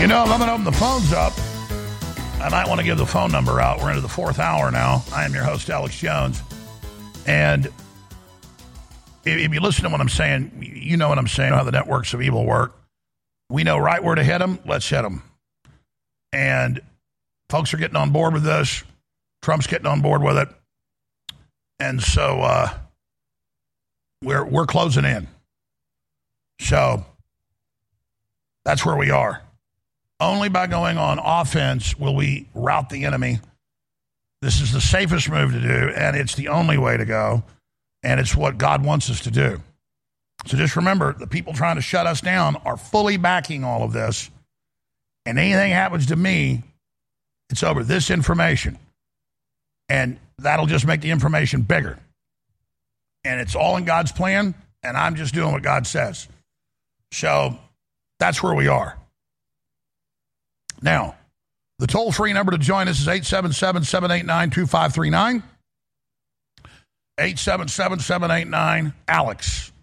You know, if I'm going to open the phones up, I might want to give the phone number out. We're into the fourth hour now. I am your host, Alex Jones. And if you listen to what I'm saying, you know what I'm saying, how the networks of evil work. We know right where to hit them. Let's hit them. And folks are getting on board with this. Trump's getting on board with it. And so we're closing in. So that's where we are. Only by going on offense will we rout the enemy. This is the safest move to do, and it's the only way to go, and it's what God wants us to do. So just remember, the people trying to shut us down are fully backing all of this, and anything happens to me, it's over this information, and that'll just make the information bigger. And it's all in God's plan, and I'm just doing what God says. So that's where we are. Now, the toll-free number to join us is 877-789-2539. 877-789-ALEX.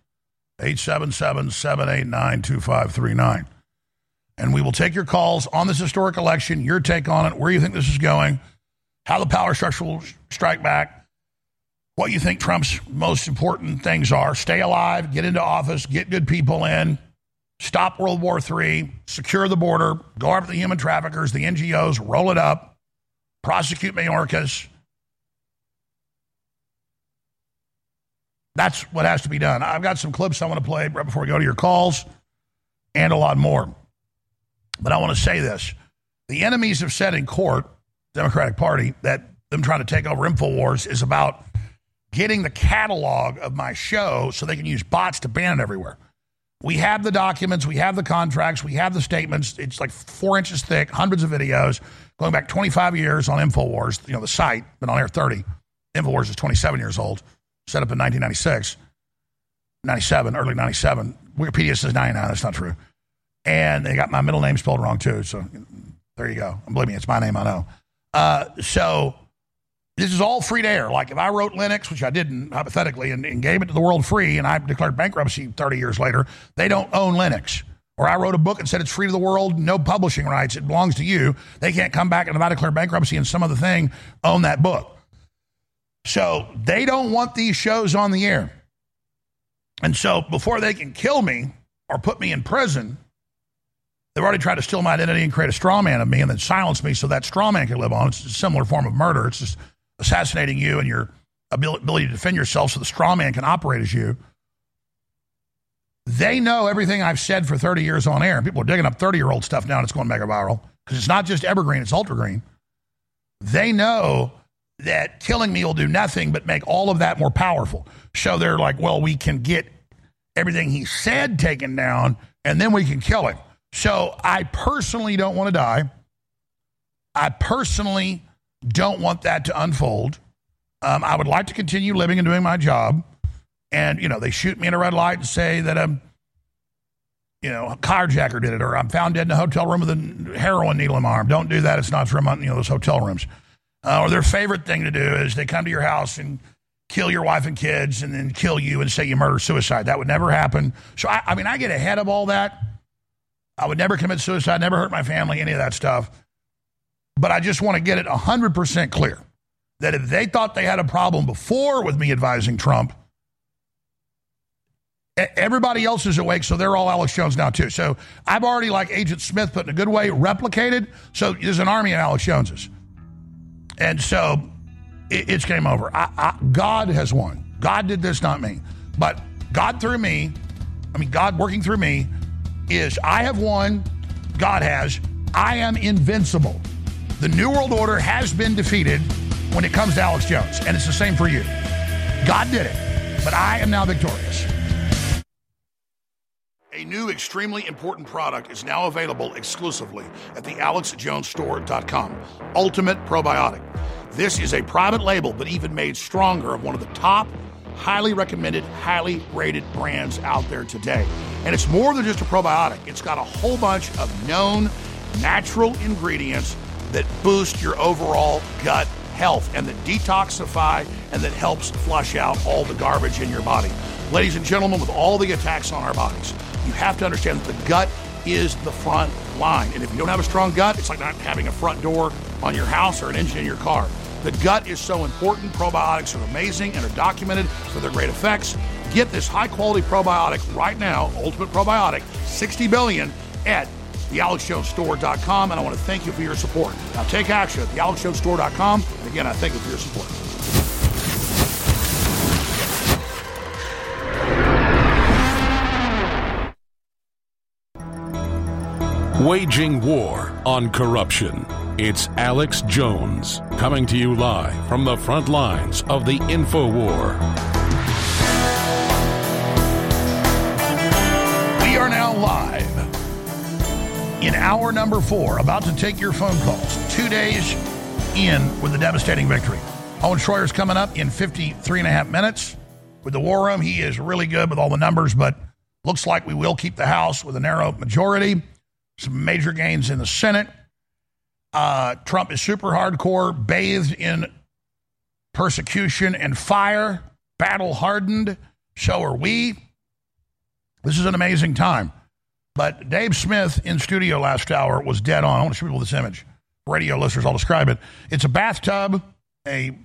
877-789-2539. And we will take your calls on this historic election, your take on it, where you think this is going, how the power structure will strike back, what you think Trump's most important things are. Stay alive, get into office, get good people in. Stop World War III, secure the border, go after the human traffickers, the NGOs, roll it up, prosecute Mayorkas. That's what has to be done. I've got some clips I want to play right before we go to your calls and a lot more. But I want to say this. The enemies have said in court, Democratic Party, that them trying to take over InfoWars is about getting the catalog of my show so they can use bots to ban it everywhere. We have the documents, we have the contracts, we have the statements. It's like 4 inches thick, hundreds of videos, going back 25 years on InfoWars, the site, been on air 30. InfoWars is 27 years old, set up in 1996, 97, early 97. Wikipedia says 99, that's not true. And they got my middle name spelled wrong too, so there you go. And believe me, it's my name, I know. So this is all free to air. Like if I wrote Linux, which I didn't, hypothetically, and gave it to the world free, and I declared bankruptcy 30 years later, they don't own Linux. Or I wrote a book and said it's free to the world, no publishing rights, it belongs to you. They can't come back and if I declare bankruptcy and some other thing, own that book. So they don't want these shows on the air. And so before they can kill me or put me in prison, they've already tried to steal my identity and create a straw man of me and then silence me so that straw man can live on. It's a similar form of murder. It's just assassinating you and your ability to defend yourself so the straw man can operate as you. They know everything I've said for 30 years on air. And people are digging up 30-year-old stuff now and it's going mega viral because it's not just evergreen, it's ultra green. They know that killing me will do nothing but make all of that more powerful. So they're like, well, we can get everything he said taken down and then we can kill him. So I personally don't want to die. I personally don't want that to unfold. I would like to continue living and doing my job. And, they shoot me in a red light and say that a carjacker did it, or I'm found dead in a hotel room with a heroin needle in my arm. Don't do that. It's not from, those hotel rooms. Or their favorite thing to do is they come to your house and kill your wife and kids and then kill you and say you murder-suicide. That would never happen. So, I get ahead of all that. I would never commit suicide, never hurt my family, any of that stuff. But I just want to get it 100% clear that if they thought they had a problem before with me advising Trump, everybody else is awake, so they're all Alex Jones now too. So I've already, like Agent Smith, put in a good way, replicated. So there's an army of Alex Joneses. And so it's game over. God has won. God did this, not me. But God working through me is I have won, God has, I am invincible. The New World Order has been defeated when it comes to Alex Jones, and it's the same for you. God did it, but I am now victorious. A new extremely important product is now available exclusively at the AlexJonesStore.com. Ultimate Probiotic. This is a private label, but even made stronger, of one of the top, highly recommended, highly rated brands out there today. And it's more than just a probiotic. It's got a whole bunch of known natural ingredients that boost your overall gut health and that detoxify and that helps flush out all the garbage in your body. Ladies and gentlemen, with all the attacks on our bodies, you have to understand that the gut is the front line. And if you don't have a strong gut, it's like not having a front door on your house or an engine in your car. The gut is so important. Probiotics are amazing and are documented for their great effects. Get this high-quality probiotic right now, Ultimate Probiotic, $60 billion at thealexjonesstore.com, and I want to thank you for your support. Now take action at thealexjonesstore.com, and again, I thank you for your support. Waging war on corruption. It's Alex Jones, coming to you live from the front lines of the InfoWar. We are now live in hour number 4, about to take your phone calls. 2 days in with a devastating victory. Owen Schroyer's coming up in 53 and a half minutes with the War Room. He is really good with all the numbers, but looks like we will keep the House with a narrow majority. Some major gains in the Senate. Trump is super hardcore, bathed in persecution and fire, battle-hardened. So are we. This is an amazing time. But Dave Smith in studio last hour was dead on. I want to show people this image. Radio listeners, I'll describe it. It's a bathtub, a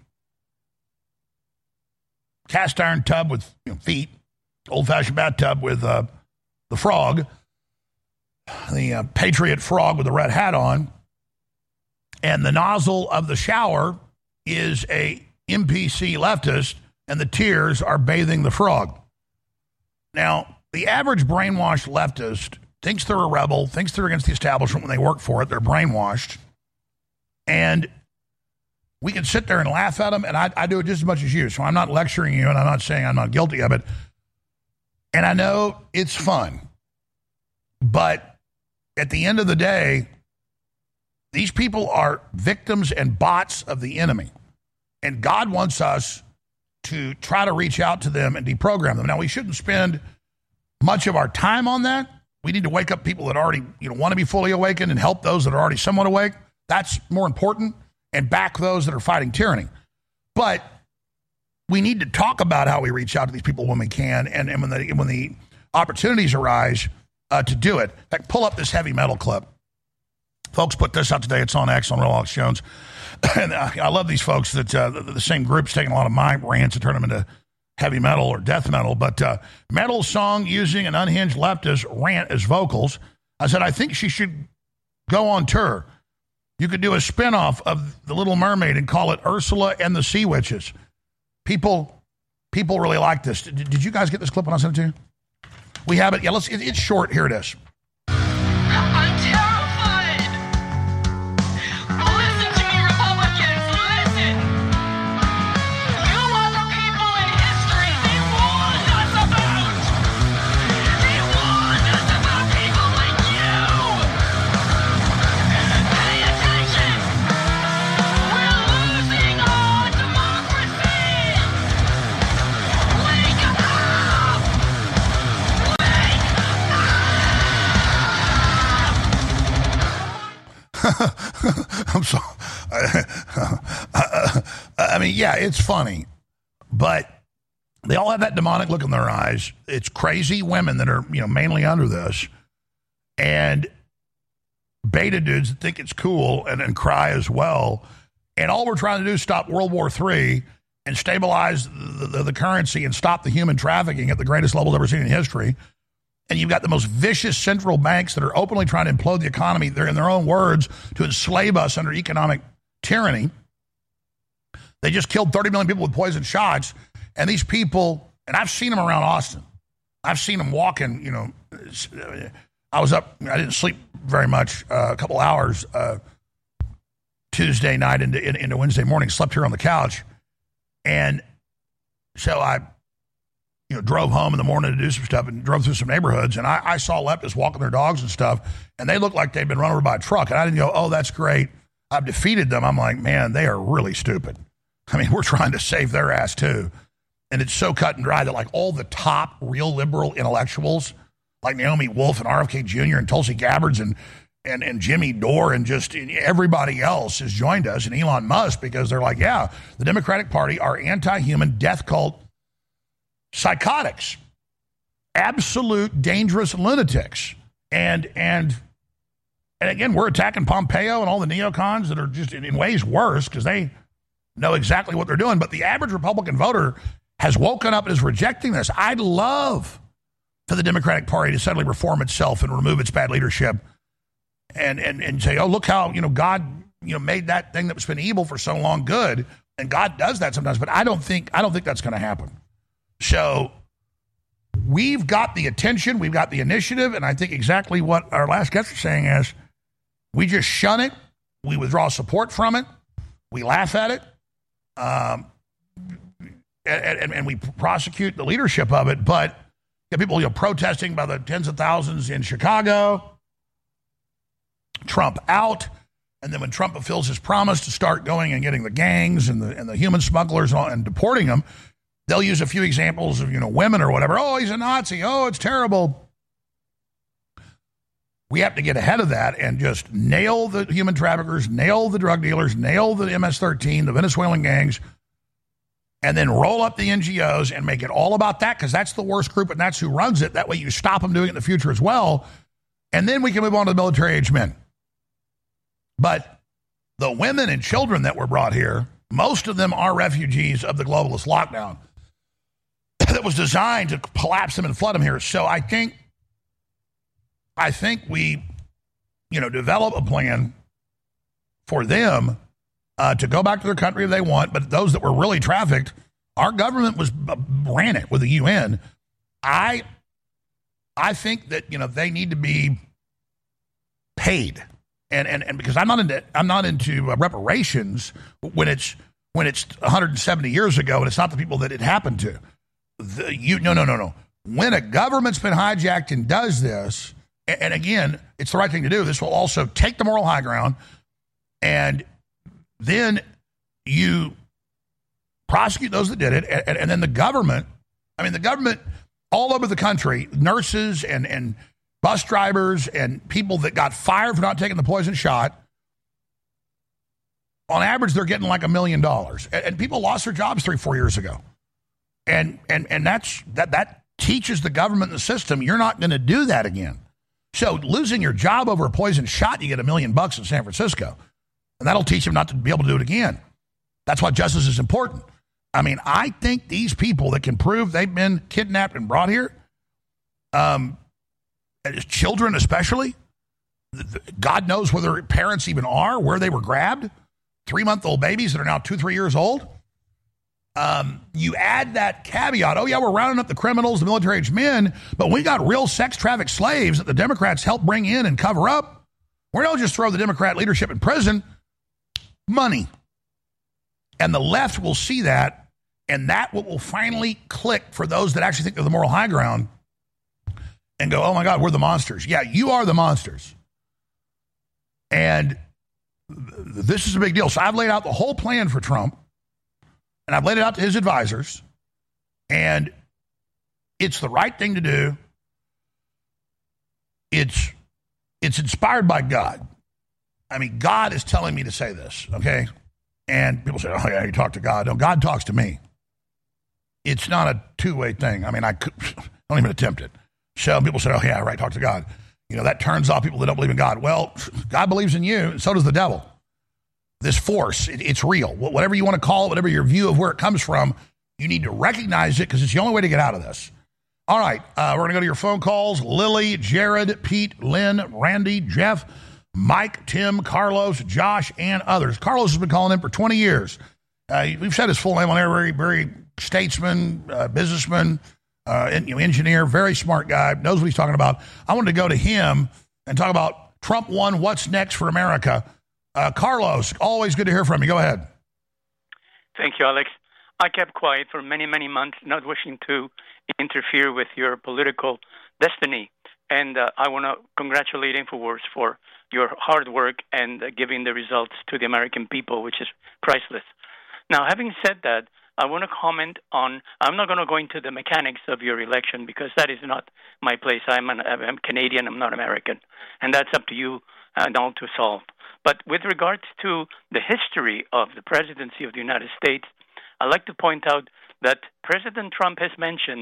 cast iron tub with feet, old-fashioned bathtub with the frog, the Patriot frog with the red hat on. And the nozzle of the shower is a MPC leftist, and the tears are bathing the frog. Now, the average brainwashed leftist thinks they're a rebel, thinks they're against the establishment when they work for it. They're brainwashed. And we can sit there and laugh at them, and I do it just as much as you. So I'm not lecturing you, and I'm not saying I'm not guilty of it. And I know it's fun. But at the end of the day, these people are victims and bots of the enemy. And God wants us to try to reach out to them and deprogram them. Now, we shouldn't spend much of our time on that. We need to wake up people that already want to be fully awakened and help those that are already somewhat awake. That's more important, and back those that are fighting tyranny. But we need to talk about how we reach out to these people when we can, and when the opportunities arise to do it. In fact, pull up this heavy metal clip. Folks put this out today. It's on X, on Real Alex Jones. And I love these folks that the same group's taking a lot of my rants and turn them into heavy metal or death metal. But metal song using an unhinged leftist rant as vocals. I said, I think she should go on tour. You could do a spinoff of The Little Mermaid and call it Ursula and the Sea Witches. People really like this. Did you guys get this clip when I sent it to you? We have it. Yeah, it's short. Here it is. I'm terrified. Listen to me, Republicans. Listen. You are the people in history they warned us about. They warned us about people like you. Pay attention. We're losing our democracy. Wake up. I'm sorry. I mean, yeah, it's funny, but they all have that demonic look in their eyes. It's crazy women that are, mainly under this, and beta dudes that think it's cool and cry as well. And all we're trying to do is stop World War III and stabilize the currency and stop the human trafficking at the greatest level ever seen in history. And you've got the most vicious central banks that are openly trying to implode the economy. They're, in their own words, to enslave us under economic tyranny. They just killed 30 million people with poison shots. And these people, and I've seen them around Austin. I've seen them walking, I was up, I didn't sleep very much, a couple hours Tuesday night into Wednesday morning, slept here on the couch. And so I drove home in the morning to do some stuff and drove through some neighborhoods, and I saw leftists walking their dogs and stuff, and they looked like they'd been run over by a truck. And I didn't go, oh, that's great, I've defeated them. I'm like, man, they are really stupid. I mean, we're trying to save their ass too. And it's so cut and dry that like all the top real liberal intellectuals, like Naomi Wolf and RFK Jr. and Tulsi Gabbard and Jimmy Dore and just everybody else has joined us, and Elon Musk, because they're like, yeah, the Democratic Party are anti-human death cult psychotics, absolute dangerous lunatics. And again, we're attacking Pompeo and all the neocons that are just in ways worse because they know exactly what they're doing. But the average Republican voter has woken up and is rejecting this. I'd love for the Democratic Party to suddenly reform itself and remove its bad leadership and say, oh, look how, God, made that thing that's been evil for so long good. And God does that sometimes, but I don't think that's going to happen. So we've got the attention, we've got the initiative, and I think exactly what our last guest was saying is we just shun it, we withdraw support from it, we laugh at it, and we prosecute the leadership of it. But you have people protesting by the tens of thousands in Chicago, Trump out. And then when Trump fulfills his promise to start going and getting the gangs and the human smugglers and deporting them, they'll use a few examples of, women or whatever. Oh, he's a Nazi. Oh, it's terrible. We have to get ahead of that and just nail the human traffickers, nail the drug dealers, nail the MS-13, the Venezuelan gangs, and then roll up the NGOs and make it all about that because that's the worst group and that's who runs it. That way you stop them doing it in the future as well. And then we can move on to the military-age men. But the women and children that were brought here, most of them are refugees of the globalist lockdown that was designed to collapse them and flood them here. So I think we, develop a plan for them to go back to their country if they want. But those that were really trafficked, our government ran it with the UN. I think that they need to be paid. And because I'm not into reparations when it's 170 years ago and it's not the people that it happened to. No. When a government's been hijacked and does this, and again, it's the right thing to do. This will also take the moral high ground, and then you prosecute those that did it, and then the government all over the country, nurses and bus drivers and people that got fired for not taking the poison shot, on average, they're getting like $1 million. And people lost their jobs 3-4 years ago. And that teaches the government and the system, you're not going to do that again. So losing your job over a poison shot, you get $1 million in San Francisco. And that'll teach them not to be able to do it again. That's why justice is important. I think these people that can prove they've been kidnapped and brought here, children especially, God knows where their parents even are, where they were grabbed, 3-month-old babies that are now 2-3 years old. You add that caveat, oh yeah, we're rounding up the criminals, the military-age men, but we got real sex trafficked slaves that the Democrats helped bring in and cover up. We don't just throw the Democrat leadership in prison. Money. And the left will see that, and that will finally click for those that actually think they're the moral high ground and go, oh my God, we're the monsters. Yeah, you are the monsters. And this is a big deal. So I've laid out the whole plan for Trump, and I've laid it out to his advisors, and it's the right thing to do. It's inspired by God. God is telling me to say this, okay? And people say, oh yeah, you talk to God. No, God talks to me. It's not a two-way thing. I don't even attempt it. So people say, oh yeah, right, talk to God. That turns off people that don't believe in God. Well, God believes in you, and so does the devil. This force, it's real. Whatever you want to call it, whatever your view of where it comes from, you need to recognize it because it's the only way to get out of this. All right, we're going to go to your phone calls. Lily, Jared, Pete, Lynn, Randy, Jeff, Mike, Tim, Carlos, Josh, and others. Carlos has been calling in for 20 years. We've said his full name on there, very, very statesman, businessman, engineer, very smart guy, knows what he's talking about. I wanted to go to him and talk about Trump won, what's next for America. Carlos, always good to hear from you. Go ahead. Thank you, Alex. I kept quiet for many, many months, not wishing to interfere with your political destiny. And I want to congratulate InfoWars for your hard work and giving the results to the American people, which is priceless. Now, having said that, I want to comment on, I'm not going to go into the mechanics of your election because that is not my place. I'm Canadian, I'm not American. And that's up to you now to solve. But with regards to the history of the presidency of the United States, I'd like to point out that President Trump has mentioned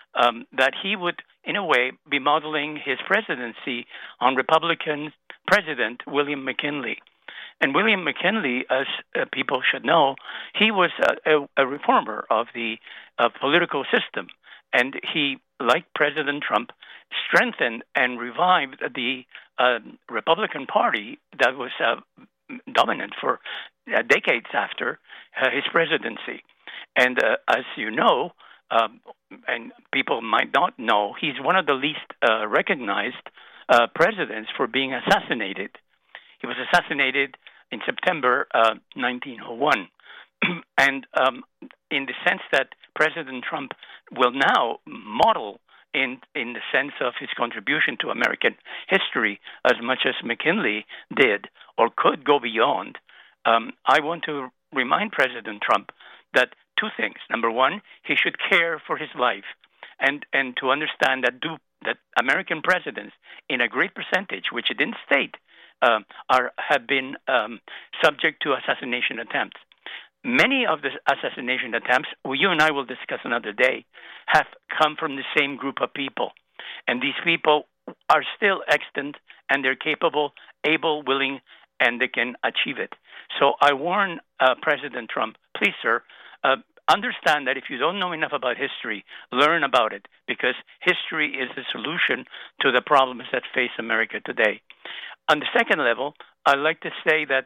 that he would, in a way, be modeling his presidency on Republican President William McKinley. And William McKinley, as people should know, he was a reformer of the political system. And he, like President Trump, strengthened and revived the Republican Party that was dominant for decades after his presidency. And as you know, and people might not know, he's one of the least recognized presidents for being assassinated. He was assassinated in September 1901. And in the sense that President Trump will now model in the sense of his contribution to American history as much as McKinley did or could go beyond, I want to remind President Trump that two things. Number one, he should care for his life and to understand that American presidents, in a great percentage, which he didn't state, have been subject to assassination attempts. Many of the assassination attempts, you and I will discuss another day, have come from the same group of people. And these people are still extant, and they're capable, able, willing, and they can achieve it. So I warn President Trump, please, sir, understand that if you don't know enough about history, learn about it, because history is the solution to the problems that face America today. On the second level, I'd like to say that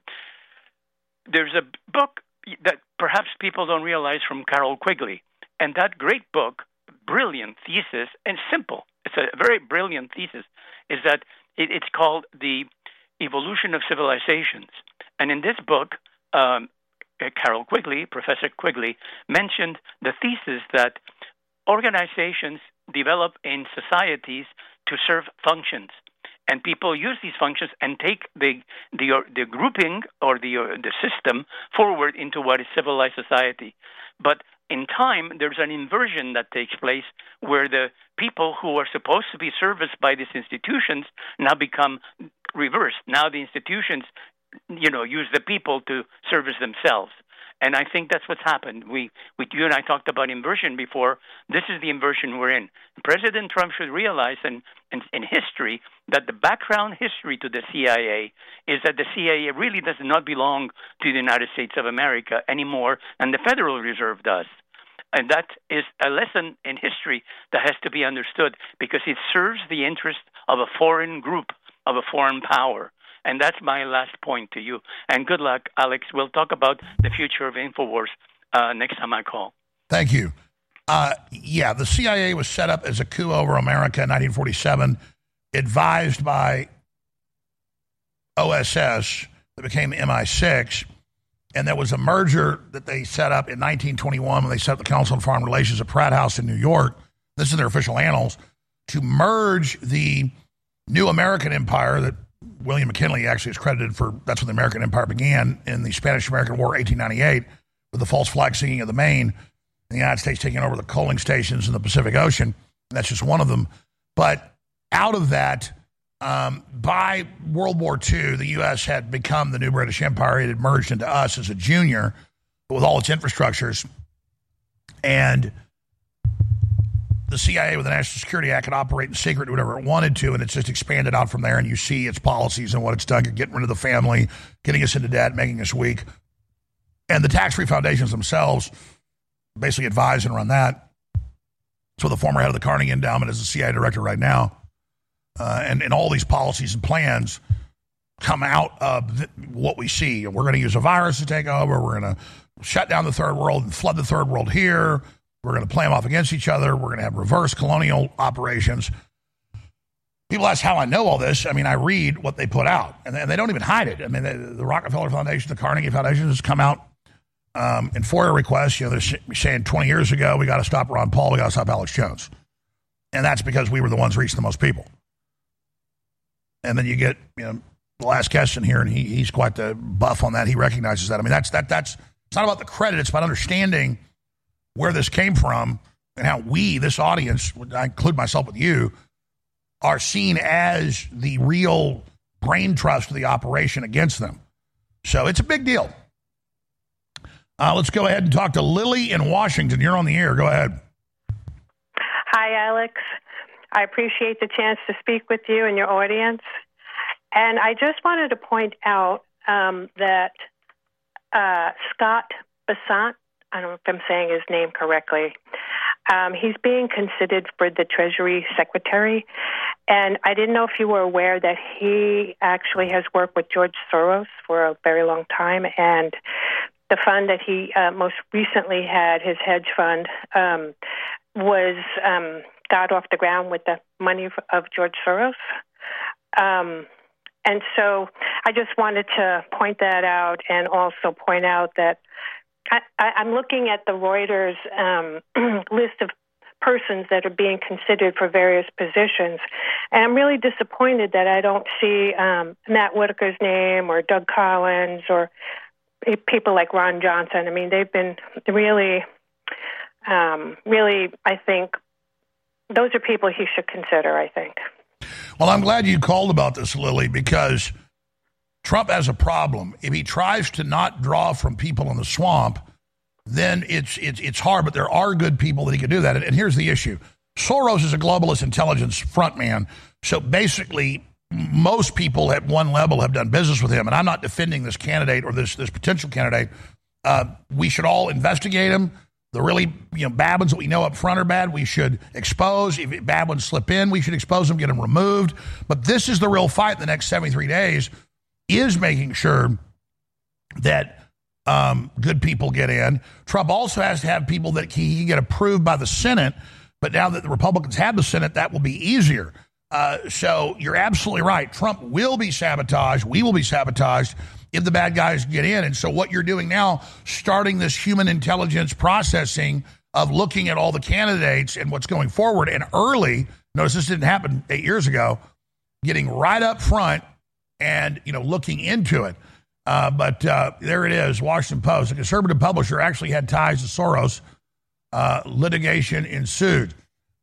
there's a book that perhaps people don't realize from Carroll Quigley, and that great book, brilliant thesis, and simple, it's a very brilliant thesis, is that it's called The Evolution of Civilizations. And in this book, Carroll Quigley, Professor Quigley, mentioned the thesis that organizations develop in societies to serve functions. And people use these functions and take the grouping or the system forward into what is civilized society. But in time, there's an inversion that takes place where the people who are supposed to be serviced by these institutions now become reversed. Now the institutions, use the people to service themselves. And I think that's what's happened. You and I talked about inversion before. This is the inversion we're in. President Trump should realize in history that the background history to the CIA is that the CIA really does not belong to the United States of America anymore than the Federal Reserve does. And that is a lesson in history that has to be understood because it serves the interest of a foreign group, of a foreign power. And that's my last point to you. And good luck, Alex. We'll talk about the future of InfoWars next time I call. Thank you. The CIA was set up as a coup over America in 1947, advised by OSS that became MI6. And there was a merger that they set up in 1921 when they set up the Council on Foreign Relations at Pratt House in New York. This is their official annals, to merge the new American empire that William McKinley actually is credited for. That's when the American Empire began in the Spanish-American War, 1898, with the false flag sinking of the Maine, the United States taking over the coaling stations in the Pacific Ocean. And that's just one of them. But out of that, by World War II, the U.S. had become the new British Empire. It had merged into us as a junior with all its infrastructures. And the CIA with the National Security Act could operate in secret, do whatever it wanted to, and it's just expanded out from there, and you see its policies and what it's done, getting rid of the family, getting us into debt, making us weak. And the tax-free foundations themselves basically advise and run that. So the former head of the Carnegie Endowment is the CIA director right now. And all these policies and plans come out of what we see. We're going to use a virus to take over. We're going to shut down the third world and flood the third world here. We're going to play them off against each other. We're going to have reverse colonial operations. People ask how I know all this. I mean, I read what they put out, and they don't even hide it. I mean, the Rockefeller Foundation, the Carnegie Foundation has come out in FOIA requests. They're saying 20 years ago, we got to stop Ron Paul, we got to stop Alex Jones. And that's because we were the ones reaching the most people. And then you get, the last guest in here, and he's quite the buff on that. He recognizes that. I mean, that's it's not about the credit. It's about understanding where this came from and how we, this audience, I include myself with you, are seen as the real brain trust of the operation against them. So it's a big deal. Let's go ahead and talk to Lily in Washington. You're on the air. Go ahead. Hi, Alex. I appreciate the chance to speak with you and your audience. And I just wanted to point out that Scott Bessent, I don't know if I'm saying his name correctly, he's being considered for the Treasury Secretary. And I didn't know if you were aware that he actually has worked with George Soros for a very long time. And the fund that he most recently had, his hedge fund, was got off the ground with the money of George Soros. And so I just wanted to point that out and also point out that I'm looking at the Reuters list of persons that are being considered for various positions. And I'm really disappointed that I don't see Matt Whitaker's name or Doug Collins or people like Ron Johnson. I mean, they've been really, I think, those are people he should consider, I think. Well, I'm glad you called about this, Lily, because Trump has a problem. If he tries to not draw from people in the swamp, then it's hard, but there are good people that he can do that. And here's the issue. Soros is a globalist intelligence frontman, so basically most people at one level have done business with him, and I'm not defending this candidate or this potential candidate. We should all investigate him. The really bad ones that we know up front are bad, we should expose. If bad ones slip in, we should expose them, get them removed. But this is the real fight in the next 73 days, is making sure that good people get in. Trump also has to have people that he can get approved by the Senate, but now that the Republicans have the Senate, that will be easier. So you're absolutely right. Trump will be sabotaged. We will be sabotaged if the bad guys get in. And so what you're doing now, starting this human intelligence processing of looking at all the candidates and what's going forward, and early, notice this didn't happen 8 years ago, getting right up front and looking into it. But there it is, Washington Post. A conservative publisher actually had ties to Soros. Litigation ensued.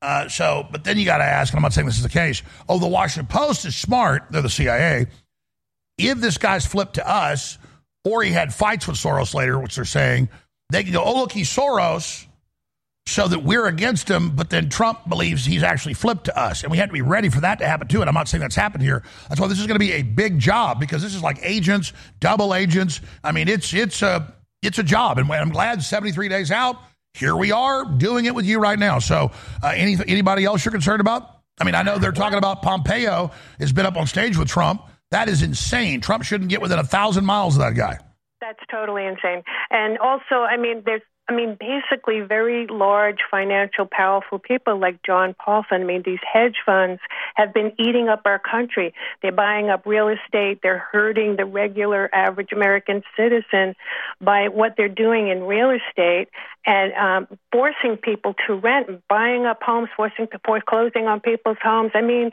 But then you got to ask, and I'm not saying this is the case, the Washington Post is smart, they're the CIA. If this guy's flipped to us, or he had fights with Soros later, which they're saying, they can go, look, he's Soros, so that we're against him, but then Trump believes he's actually flipped to us. And we have to be ready for that to happen, too. And I'm not saying that's happened here. That's why this is going to be a big job, because this is like agents, double agents. I mean, it's a job. And I'm glad 73 days out, here we are doing it with you right now. So anybody else you're concerned about? I mean, I know they're talking about Pompeo has been up on stage with Trump. That is insane. Trump shouldn't get within 1,000 miles of that guy. That's totally insane. And also, there's basically very large, financial, powerful people like John Paulson. These hedge funds have been eating up our country. They're buying up real estate. They're hurting the regular, average American citizen by what they're doing in real estate and forcing people to rent, buying up homes, foreclosing on people's homes.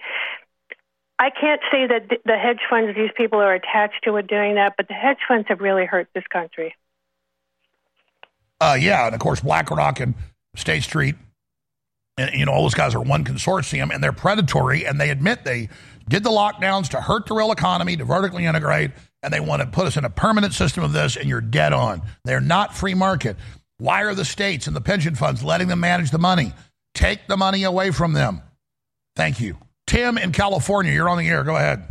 I can't say that the hedge funds these people are attached to are doing that, but the hedge funds have really hurt this country. And of course, BlackRock and State Street, and all those guys are one consortium, and they're predatory, and they admit they did the lockdowns to hurt the real economy, to vertically integrate, and they want to put us in a permanent system of this, and you're dead on. They're not free market. Why are the states and the pension funds letting them manage the money? Take the money away from them. Thank you. Tim in California, you're on the air. Go ahead.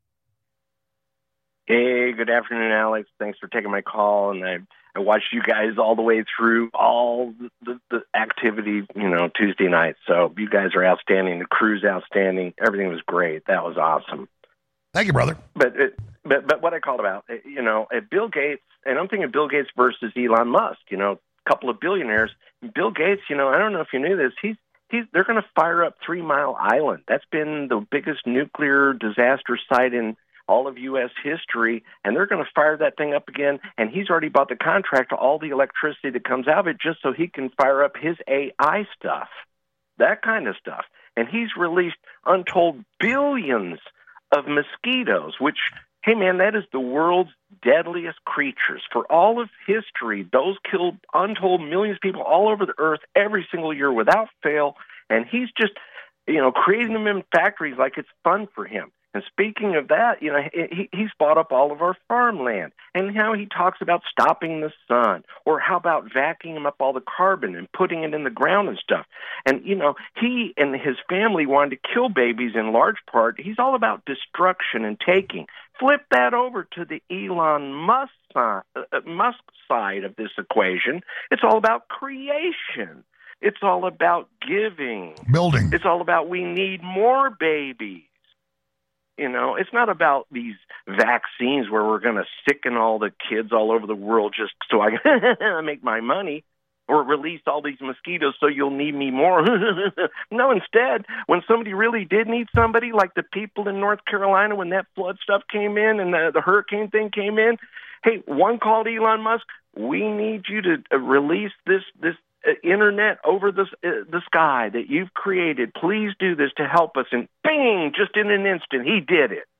Hey, good afternoon, Alex. Thanks for taking my call, and I watched you guys all the way through all the activity, Tuesday night. So you guys are outstanding. The crew's outstanding. Everything was great. That was awesome. Thank you, brother. But what I called about, at Bill Gates, and I'm thinking Bill Gates versus Elon Musk, a couple of billionaires. Bill Gates, I don't know if you knew this, they're going to fire up 3 Mile Island. That's been the biggest nuclear disaster site in all of U.S. history, and they're going to fire that thing up again, and he's already bought the contract to all the electricity that comes out of it just so he can fire up his AI stuff, that kind of stuff. And he's released untold billions of mosquitoes, which, hey, man, that is the world's deadliest creatures. For all of history, those killed untold millions of people all over the earth every single year without fail, and he's just, creating them in factories like it's fun for him. And speaking of that, you know, he's bought up all of our farmland. And how he talks about stopping the sun, or how about vacuuming up all the carbon and putting it in the ground and stuff. And, you know, he and his family wanted to kill babies in large part. He's all about destruction and taking. Flip that over to the Elon Musk side of this equation. It's all about creation. It's all about giving. Building. It's all about we need more babies. You know, it's not about these vaccines where we're going to sicken all the kids all over the world just so I can make my money, or release all these mosquitoes so you'll need me more. No, instead, when somebody really did need somebody, like the people in North Carolina when that flood stuff came in and the hurricane thing came in, hey, one called Elon Musk, we need you to release this internet over the sky that you've created. Please do this to help us. And bing, just in an instant, he did it.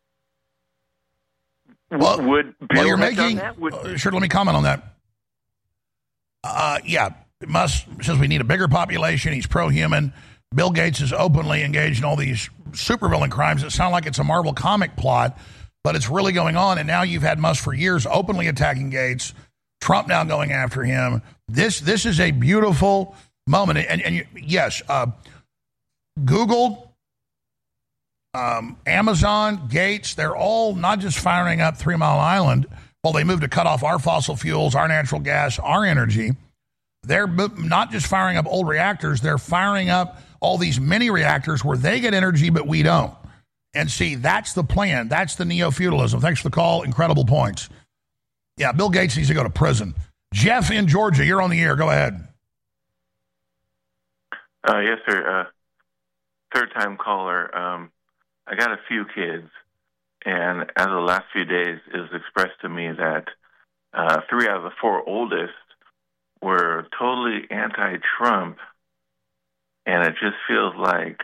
Well, would Bill you're have making, done that? sure, let me comment on that. Yeah, Musk says we need a bigger population. He's pro-human. Bill Gates is openly engaged in all these supervillain crimes that sound like it's a Marvel comic plot, but it's really going on. And now you've had Musk for years openly attacking Gates, Trump now going after him. This is a beautiful moment. And yes, Google, Amazon, Gates, they're all not just firing up 3 Mile Island while they move to cut off our fossil fuels, our natural gas, our energy. They're not just firing up old reactors, they're firing up all these mini reactors where they get energy but we don't. And see, that's the plan. That's the neo-feudalism. Thanks for the call. Incredible points. Yeah, Bill Gates needs to go to prison. Jeff in Georgia, you're on the air. Go ahead. Yes, sir. Third-time caller. I got a few kids, and as of the last few days, it was expressed to me that 3 out of the 4 oldest were totally anti-Trump, and it just feels like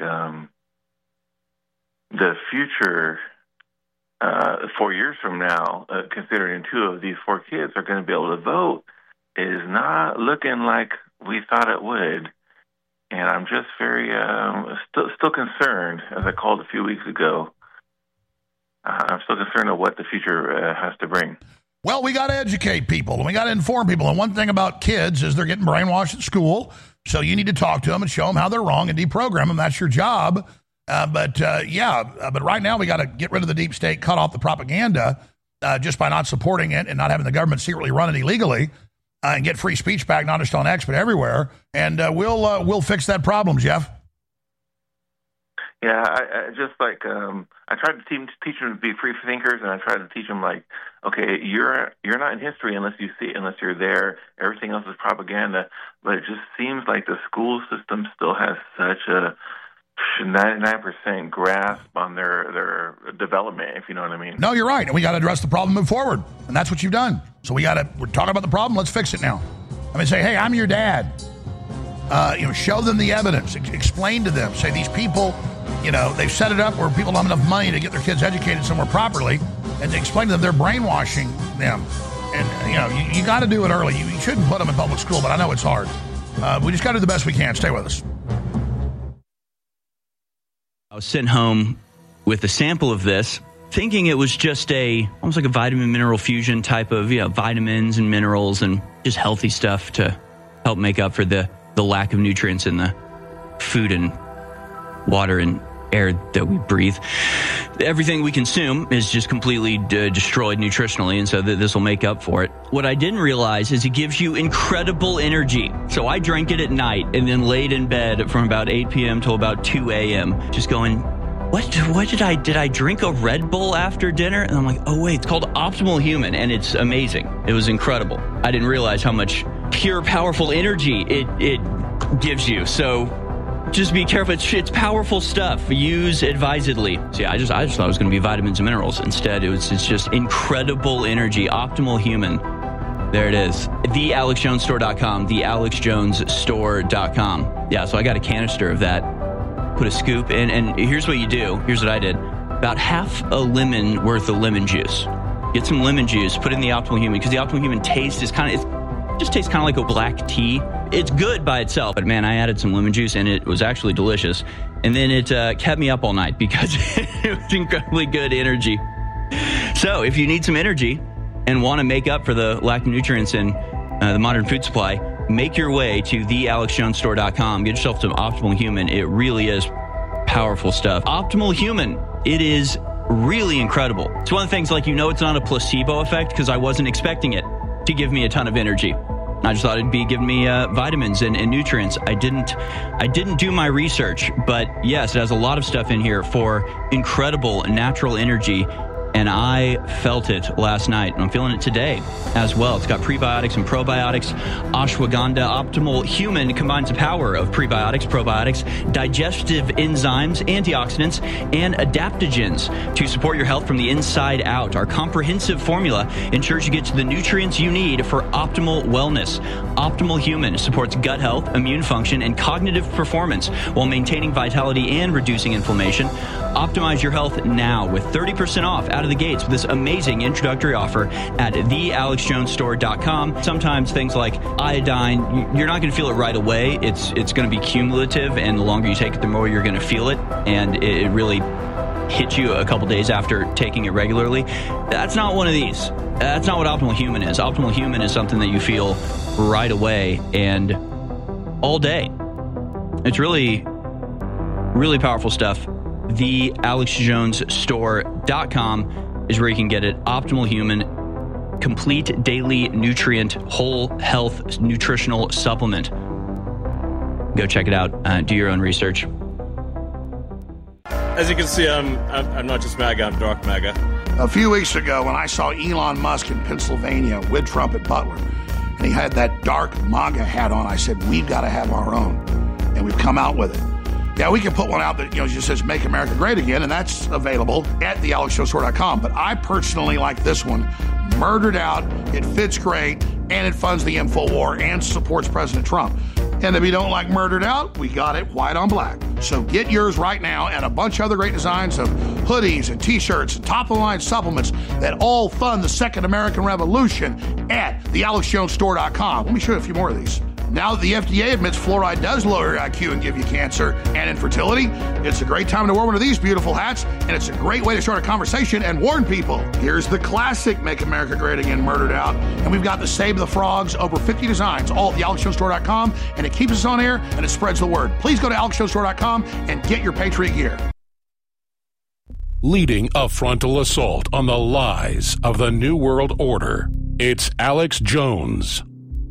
the future 4 years from now, considering 2 of these 4 kids are going to be able to vote, is not looking like we thought it would. And I'm just very still concerned, as I called a few weeks ago. I'm still concerned of what the future has to bring. Well, we got to educate people, and we got to inform people. And one thing about kids is they're getting brainwashed at school, so you need to talk to them and show them how they're wrong and deprogram them. That's your job. But right now we got to get rid of the deep state, cut off the propaganda just by not supporting it and not having the government secretly run it illegally, and get free speech back, not just on X, but everywhere. And we'll fix that problem, Jeff. Yeah, I just like I tried to teach them to be free thinkers, and I tried to teach them like, okay, you're not in history unless you see it, unless you're there. Everything else is propaganda. But it just seems like the school system still has such a 99% grasp on their development, if you know what I mean. No, you're right. And we got to address the problem, move forward. And that's what you've done. So we're talking about the problem. Let's fix it now. I mean, say, hey, I'm your dad. Show them the evidence. Explain to them. Say these people, they've set it up where people don't have enough money to get their kids educated somewhere properly. And to explain to them they're brainwashing them. And, you got to do it early. You shouldn't put them in public school, but I know it's hard. We just got to do the best we can. Stay with us. I was sent home with a sample of this, thinking it was just almost like a vitamin mineral fusion type of, vitamins and minerals and just healthy stuff to help make up for the lack of nutrients in the food and water and air that we breathe. Everything we consume is just completely destroyed nutritionally, and so this will make up for it. What I didn't realize is it gives you incredible energy. So I drank it at night and then laid in bed from about 8 p.m. till about 2 a.m. just going, what did I drink a Red Bull after dinner? And I'm like, oh wait, it's called Optimal Human, and it's amazing. It was incredible. I didn't realize how much pure, powerful energy it gives you. So just be careful. It's powerful stuff. Use advisedly. See, I just thought it was going to be vitamins and minerals. Instead, it's just incredible energy. Optimal Human. There it is. TheAlexJonesStore.com. TheAlexJonesStore.com. Yeah, so I got a canister of that. Put a scoop in, and here's what you do. Here's what I did. About half a lemon worth of lemon juice. Get some lemon juice. Put it in the Optimal Human, because the Optimal Human taste is just tastes kind of like a black tea. It's good by itself, but man, I added some lemon juice and it was actually delicious. And then it kept me up all night because it was incredibly good energy. So if you need some energy and want to make up for the lack of nutrients in the modern food supply, make your way to thealexjonesstore.com. Get yourself some Optimal Human. It really is powerful stuff. Optimal Human, it is really incredible. It's one of the things, like, it's not a placebo effect because I wasn't expecting it to give me a ton of energy. I just thought it'd be giving me vitamins and nutrients. I didn't do my research, but yes, it has a lot of stuff in here for incredible natural energy. And I felt it last night, and I'm feeling it today as well. It's got prebiotics and probiotics. Ashwagandha Optimal Human combines the power of prebiotics, probiotics, digestive enzymes, antioxidants, and adaptogens to support your health from the inside out. Our comprehensive formula ensures you get to the nutrients you need for optimal wellness. Optimal Human supports gut health, immune function, and cognitive performance while maintaining vitality and reducing inflammation. Optimize your health now with 30% off out of the gates with this amazing introductory offer at thealexjonesstore.com. Sometimes things like iodine, you're not going to feel it right away. It's going to be cumulative, and the longer you take it, the more you're going to feel it, and it really hits you a couple days after taking it regularly. That's not one of these. That's not what Optimal Human is. Optimal Human is something that you feel right away and all day. It's really, really powerful stuff. TheAlexJonesStore.com is where you can get it. Optimal Human, complete daily nutrient, whole health nutritional supplement. Go check it out. Do your own research. As you can see, I'm not just MAGA, I'm dark MAGA. A few weeks ago, when I saw Elon Musk in Pennsylvania with Trump at Butler, and he had that dark MAGA hat on, I said, we've got to have our own. And we've come out with it. Yeah, we can put one out that just says "Make America Great Again," and that's available at thealexjonesstore.com. But I personally like this one, Murdered Out. It fits great, and it funds the InfoWar and supports President Trump. And if you don't like Murdered Out, we got it white on black. So get yours right now, and a bunch of other great designs of hoodies and T-shirts and top-of-the-line supplements that all fund the Second American Revolution at thealexjonesstore.com. Let me show you a few more of these. Now that the FDA admits fluoride does lower your IQ and give you cancer and infertility, it's a great time to wear one of these beautiful hats, and it's a great way to start a conversation and warn people. Here's the classic Make America Great Again Murdered Out, and we've got the Save the Frogs, over 50 designs, all at thealexjonesstore.com, and it keeps us on air and it spreads the word. Please go to alexjonesstore.com and get your Patriot gear. Leading a frontal assault on the lies of the New World Order, it's Alex Jones.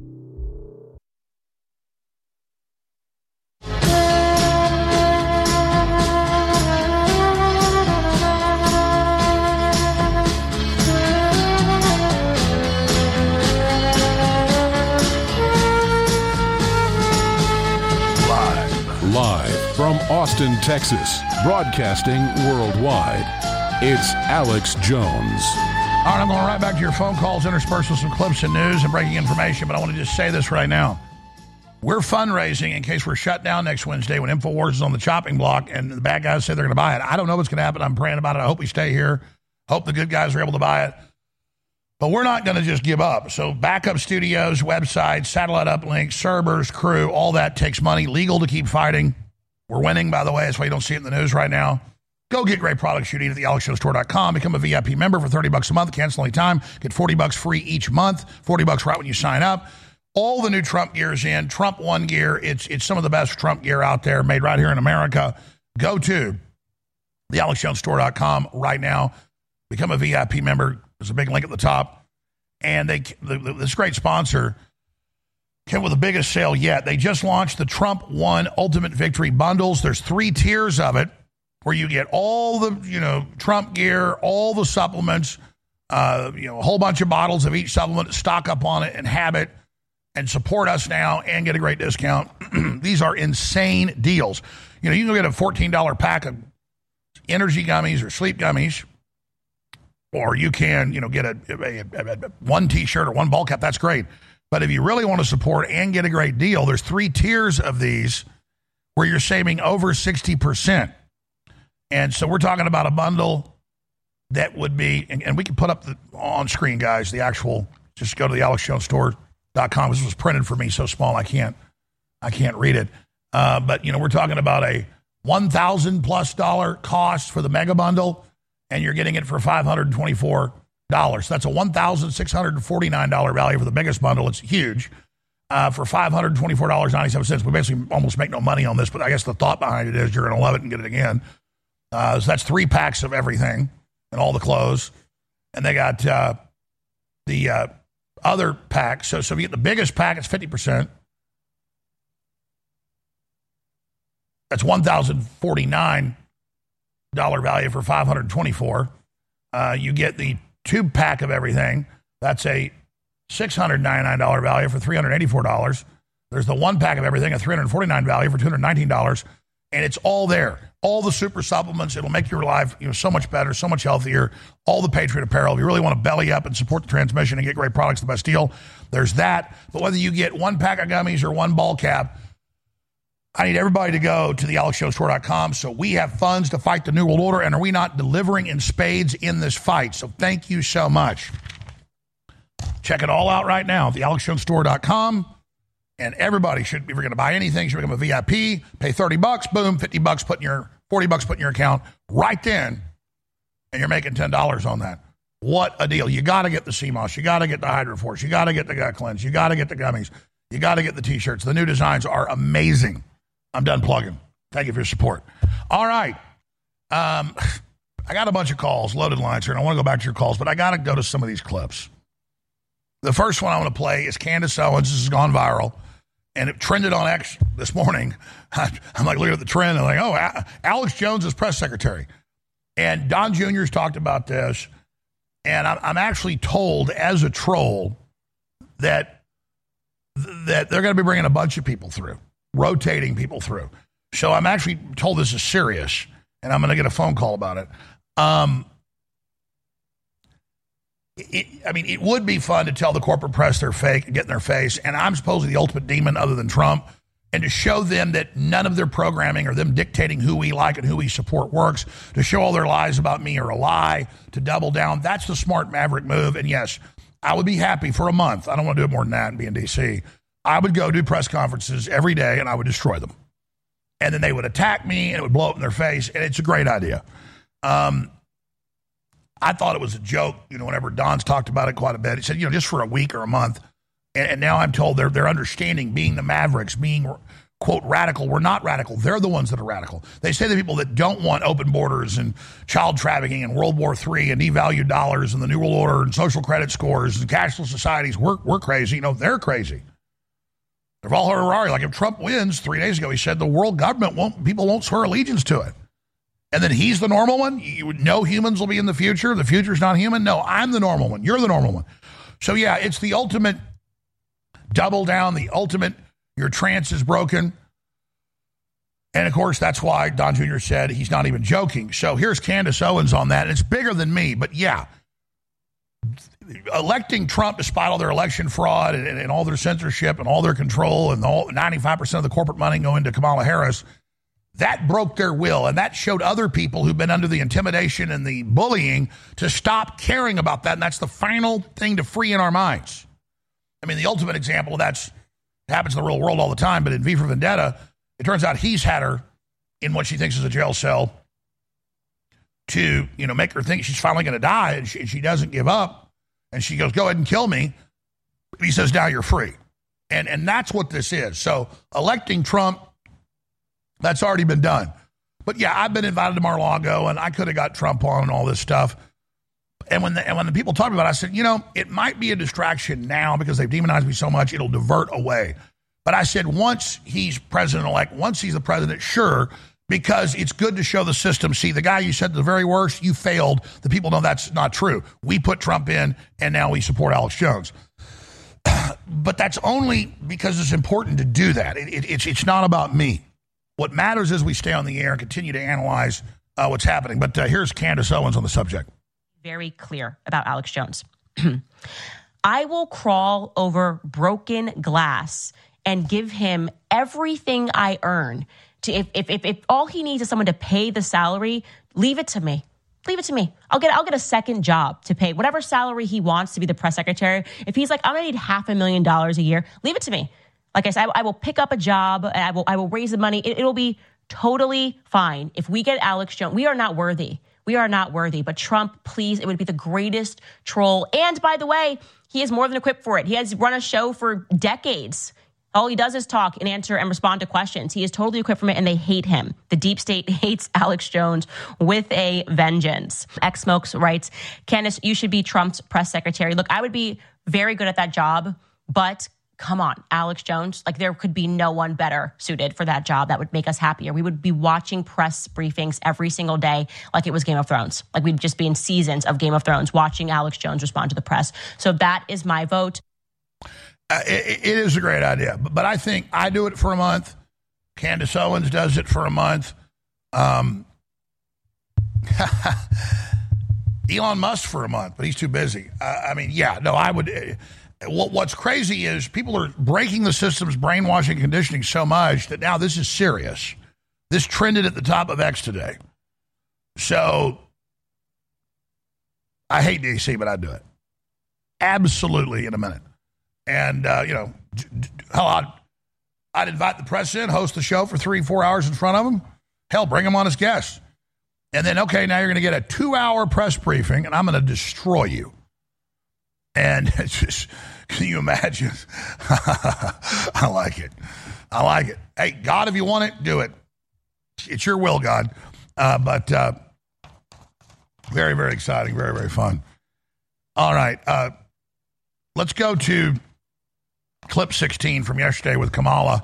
Live from Austin, Texas, broadcasting worldwide, it's Alex Jones. All right, I'm going right back to your phone calls, interspersed with some clips and news and breaking information, but I want to just say this right now. We're fundraising in case we're shut down next Wednesday when InfoWars is on the chopping block and the bad guys say they're going to buy it. I don't know what's going to happen. I'm praying about it. I hope we stay here. Hope the good guys are able to buy it. But we're not going to just give up. So backup studios, websites, satellite uplinks, servers, crew, all that takes money. Legal to keep fighting. We're winning, by the way. That's why you don't see it in the news right now. Go get great products you need at thealexjonesstore.com. Become a VIP member for $30 a month. Cancel any time. Get $40 free each month. $40 right when you sign up. All the new Trump gear's in. Trump One gear. It's some of the best Trump gear out there, made right here in America. Go to thealexjonesstore.com right now. Become a VIP member. There's a big link at the top. And this great sponsor came with the biggest sale yet. They just launched the Trump One Ultimate Victory Bundles. There's 3 tiers of it where you get all the, Trump gear, all the supplements, a whole bunch of bottles of each supplement, stock up on it and have it and support us now and get a great discount. These are insane deals. You can go get a $14 pack of energy gummies or sleep gummies. Or you can, get a one T-shirt or one ball cap. That's great. But if you really want to support and get a great deal, there's 3 tiers of these where you're saving over 60%. And so we're talking about a bundle that would be, and we can put up on screen, guys, the actual, just go to the alexjonesstore.com. This was printed for me so small I can't read it. But, we're talking about a $1,000+ cost for the mega bundle, and you're getting it for $524. That's a $1,649 value for the biggest bundle. It's huge. For $524.97. We basically almost make no money on this, but I guess the thought behind it is you're going to love it and get it again. So that's 3 packs of everything and all the clothes. And they got the other pack. So if you get the biggest pack, it's 50%. That's $1,049 value for $524. You get the 2-pack of everything. That's a $699 value for $384. There's the 1-pack of everything, a $349 value for $219. And it's all there. All the super supplements. It'll make your life so much better, so much healthier. All the Patriot apparel. If you really want to belly up and support the transmission and get great products, the best deal, there's that. But whether you get 1 pack of gummies or 1 ball cap, I need everybody to go to the AlexJonesStore.com so we have funds to fight the New World Order, and are we not delivering in spades in this fight? So thank you so much. Check it all out right now at the AlexJonesStore.com. And everybody should, if you're going to buy anything, should become a VIP, pay $30, boom, $50 put in your, $40 put in your account right then, and you're making $10 on that. What a deal. You got to get the CMOS. You got to get the HydroForce. You got to get the Gut Cleanse. You got to get the gummies. You got to get the T-shirts. The new designs are amazing. I'm done plugging. Thank you for your support. All right. I got a bunch of calls, loaded lines here, and I want to go back to your calls, but I got to go to some of these clips. The first one I want to play is Candace Owens. This has gone viral, and it trended on X this morning. I'm like, looking at the trend, and I'm like, oh, Alex Jones is press secretary. And Don Jr.'s talked about this, and I'm actually told as a troll that they're going to be bringing a bunch of people through, rotating people through. So I'm actually told this is serious, and I'm going to get a phone call about it. It would be fun to tell the corporate press they're fake and get in their face, and I'm supposedly the ultimate demon other than Trump, and to show them that none of their programming or them dictating who we like and who we support works, to show all their lies about me are a lie, to double down. That's the smart maverick move, and yes, I would be happy for a month. I don't want to do it more than that and be in D.C. I would go do press conferences every day, and I would destroy them. And then they would attack me, and it would blow up in their face, and it's a great idea. I thought it was a joke, whenever Don's talked about it quite a bit. He said, just for a week or a month. And now I'm told they're understanding being the Mavericks, being, quote, radical. We're not radical. They're the ones that are radical. They say the people that don't want open borders and child trafficking and World War III and devalued dollars and the New World Order and social credit scores and cashless societies, we're crazy. They're crazy. They've all heard Harari. Like if Trump wins 3 days ago, he said the world government people won't swear allegiance to it. And then he's the normal one? No humans will be in the future? The future's not human? No, I'm the normal one. You're the normal one. So, yeah, it's the ultimate double down, the ultimate your trance is broken. And, of course, that's why Don Jr. said he's not even joking. So here's Candace Owens on that. And it's bigger than me, but, yeah. Electing Trump, despite all their election fraud and all their censorship and all their control and 95% of the corporate money going to Kamala Harris, that broke their will, and that showed other people who've been under the intimidation and the bullying to stop caring about that, and that's the final thing to free in our minds. The ultimate example of that happens in the real world all the time, but in V for Vendetta, it turns out he's had her in what she thinks is a jail cell to, make her think she's finally going to die, and she doesn't give up, and she goes, go ahead and kill me. He says, now you're free. And that's what this is. So electing Trump, that's already been done. But, yeah, I've been invited to Mar-a-Lago, and I could have got Trump on and all this stuff. And when the people talked about it, I said, it might be a distraction now because they've demonized me so much, it'll divert away. But I said once he's president-elect, once he's the president, sure, because it's good to show the system, see, the guy you said the very worst, you failed. The people know that's not true. We put Trump in, and now we support Alex Jones. But that's only because it's important to do that. It's not about me. What matters is we stay on the air and continue to analyze what's happening. But here's Candace Owens on the subject. Very clear about Alex Jones. I will crawl over broken glass and give him everything I earn. If all he needs is someone to pay the salary, leave it to me. Leave it to me. I'll get a second job to pay whatever salary he wants to be the press secretary. If he's like, I'm going to need $500,000 a year, leave it to me. Like I said, I will pick up a job and I will raise the money. It'll be totally fine. If we get Alex Jones, we are not worthy. We are not worthy. But Trump, please, it would be the greatest troll. And by the way, he is more than equipped for it. He has run a show for decades. All he does is talk and answer and respond to questions. He is totally equipped for it, and they hate him. The deep state hates Alex Jones with a vengeance. X Smokes writes, Candace, you should be Trump's press secretary. Look, I would be very good at that job, but come on, Alex Jones, like there could be no one better suited for that job that would make us happier. We would be watching press briefings every single day like it was Game of Thrones. Like we'd just be in seasons of Game of Thrones watching Alex Jones respond to the press. So that is my vote. It is a great idea, but I think I do it for a month. Candace Owens does it for a month. Elon Musk for a month, but he's too busy. I would. What's crazy is people are breaking the system's brainwashing and conditioning so much that now this is serious. This trended at the top of X today. So I hate DC, but I'd do it. Absolutely in a minute. And, hell, I'd invite the press in, host the show for 3-4 hours in front of them. Hell, bring them on as guests. And then, okay, now you're going to get a 2-hour press briefing, and I'm going to destroy you. And it's just, can you imagine? I like it. I like it. Hey, God, if you want it, do it. It's your will, God. But very, very exciting. Very, very fun. All right. Let's go to clip 16 from yesterday with Kamala.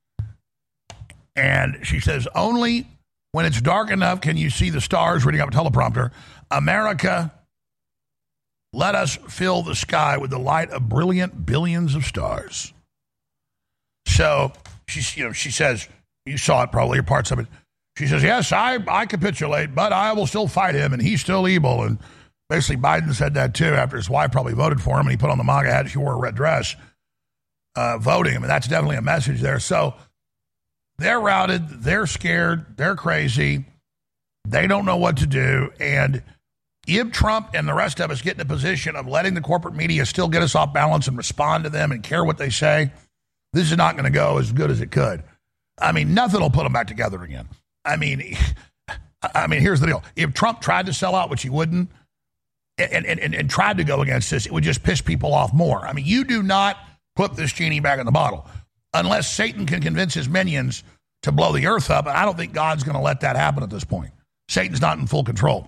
And she says, only when it's dark enough can you see the stars, reading up a teleprompter. America, let us fill the sky with the light of brilliant billions of stars. So she says, you saw it probably, or parts of it. She says, yes, I capitulate, but I will still fight him, and he's still evil. And basically Biden said that too after his wife probably voted for him, and he put on the MAGA hat. She wore a red dress voting him, and that's definitely a message there. So they're routed. They're scared. They're crazy. They don't know what to do. And if Trump and the rest of us get in a position of letting the corporate media still get us off balance and respond to them and care what they say, this is not going to go as good as it could. I mean, nothing will put them back together again. I mean, here's the deal. If Trump tried to sell out, which he wouldn't, and tried to go against this, it would just piss people off more. I mean, you do not put this genie back in the bottle unless Satan can convince his minions to blow the earth up, and I don't think God's going to let that happen at this point. Satan's not in full control.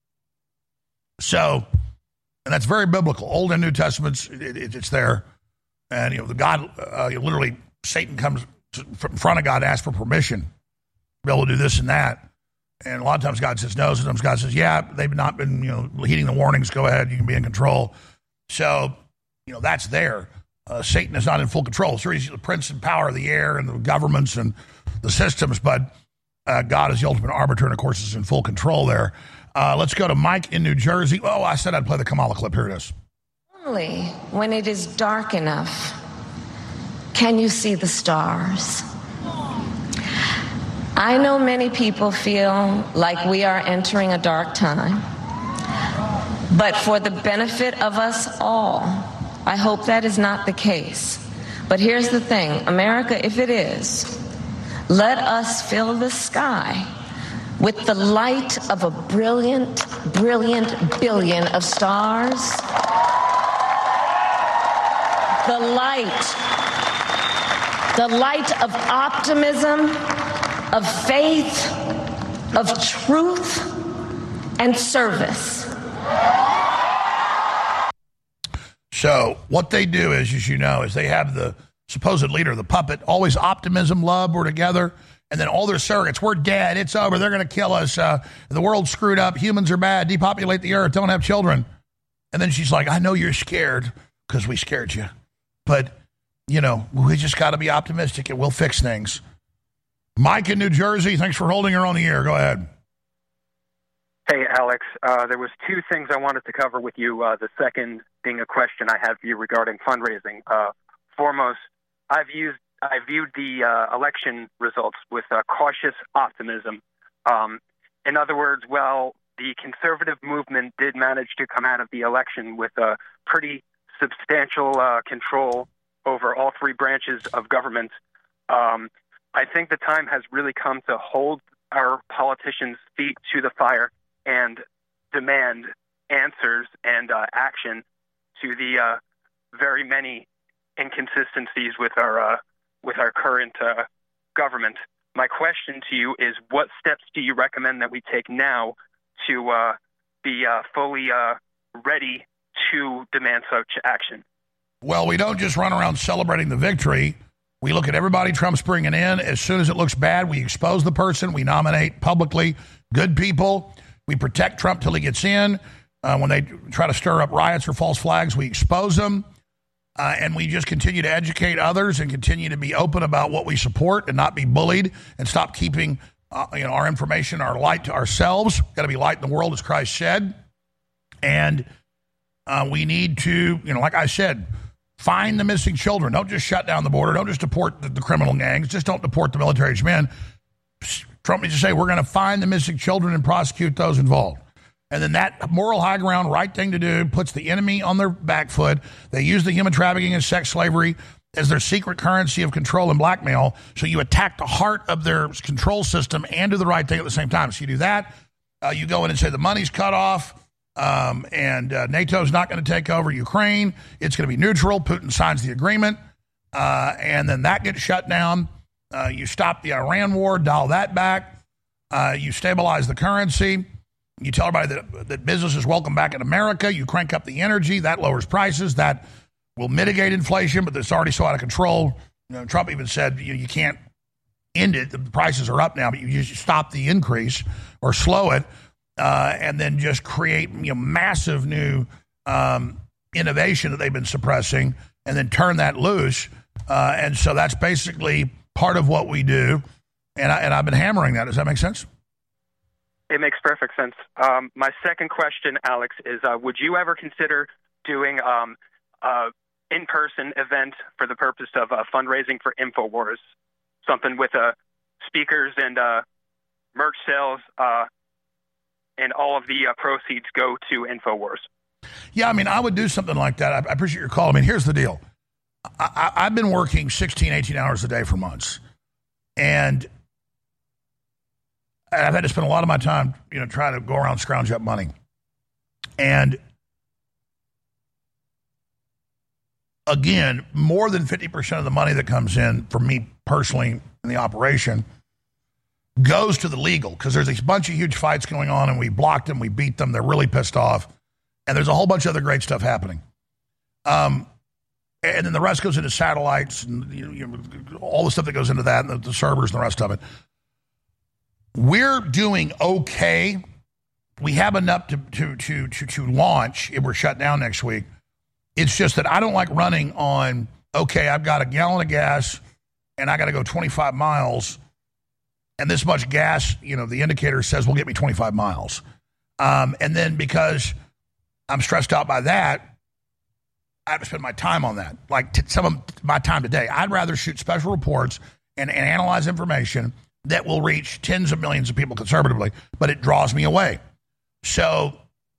So, and that's very biblical. Old and New Testaments, it's there. And, the God, literally, Satan comes in front of God to ask for permission to be able to do this and that. And a lot of times God says no. Sometimes God says, yeah, they've not been, heeding the warnings. Go ahead. You can be in control. So, that's there. Satan is not in full control. Sure, he's the prince and power of the air and the governments and the systems, but God is the ultimate arbiter and, of course, is in full control there. Let's go to Mike in New Jersey. Oh, I said I'd play the Kamala clip. Here it is. Only when it is dark enough can you see the stars. I know many people feel like we are entering a dark time, but for the benefit of us all, I hope that is not the case. But here's the thing, America, if it is, let us fill the sky with the light of a brilliant, brilliant billion of stars. The light of optimism, of faith, of truth, and service. So what they do is, as you know, is they have the supposed leader, the puppet, always optimism, love, we're together. And then all their surrogates, we're dead, it's over, they're going to kill us, the world's screwed up, humans are bad, depopulate the earth, don't have children. And then she's like, I know you're scared because we scared you. But, we just got to be optimistic and we'll fix things. Mike in New Jersey, thanks for holding her on the air. Go ahead. Hey, Alex. There was two things I wanted to cover with you. The second being a question I have for you regarding fundraising. Foremost, I viewed the election results with cautious optimism. In other words, the conservative movement did manage to come out of the election with a pretty substantial control over all three branches of government. I think the time has really come to hold our politicians' feet to the fire and demand answers and action to the very many inconsistencies with our current government. My question to you is, what steps do you recommend that we take now to be fully ready to demand such action? Well, we don't just run around celebrating the victory. We look at everybody Trump's bringing in. As soon as it looks bad, we expose the person. We nominate publicly good people. We protect Trump till he gets in. When they try to stir up riots or false flags, we expose them. And we just continue to educate others and continue to be open about what we support and not be bullied and stop keeping our information, our light to ourselves. Got to be light in the world, as Christ said. And we need to, like I said, find the missing children. Don't just shut down the border. Don't just deport the criminal gangs. Just don't deport the military-aged men. Trump needs to say, we're going to find the missing children and prosecute those involved. And then that moral high ground, right thing to do, puts the enemy on their back foot. They use the human trafficking and sex slavery as their secret currency of control and blackmail. So you attack the heart of their control system and do the right thing at the same time. So you do that. You go in and say the money's cut off. And NATO's not going to take over Ukraine. It's going to be neutral. Putin signs the agreement. And then that gets shut down. You stop the Iran war, dial that back. You stabilize the currency. You tell everybody that business is welcome back in America. You crank up the energy. That lowers prices. That will mitigate inflation, but it's already so out of control. Trump even said you can't end it. The prices are up now, but you just stop the increase or slow it. And then just create massive new innovation that they've been suppressing and then turn that loose. And so that's basically part of what we do. And I've been hammering that. Does that make sense? It makes perfect sense. My second question, Alex, is would you ever consider doing in-person event for the purpose of fundraising for InfoWars? Something with speakers and merch sales, and all of the proceeds go to InfoWars. Yeah, I would do something like that. I appreciate your call. Here's the deal. I've been working 16, 18 hours a day for months. And I've had to spend a lot of my time, trying to go around scrounge up money. And again, more than 50% of the money that comes in for me personally in the operation goes to the legal, because there's a bunch of huge fights going on and we blocked them, we beat them, they're really pissed off, and there's a whole bunch of other great stuff happening. And then the rest goes into satellites and all the stuff that goes into that and the servers and the rest of it. We're doing okay. We have enough to launch if we're shut down next week. It's just that I don't like running on, okay, I've got a gallon of gas and I got to go 25 miles and this much gas, the indicator says will get me 25 miles. And then because I'm stressed out by that, I have to spend my time on that, like some of my time today. I'd rather shoot special reports and analyze information that will reach tens of millions of people conservatively, but it draws me away. So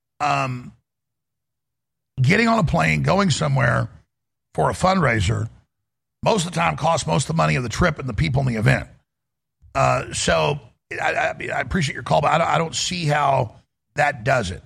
getting on a plane, going somewhere for a fundraiser, most of the time costs most of the money of the trip and the people in the event. So I appreciate your call, but I don't see how that does it.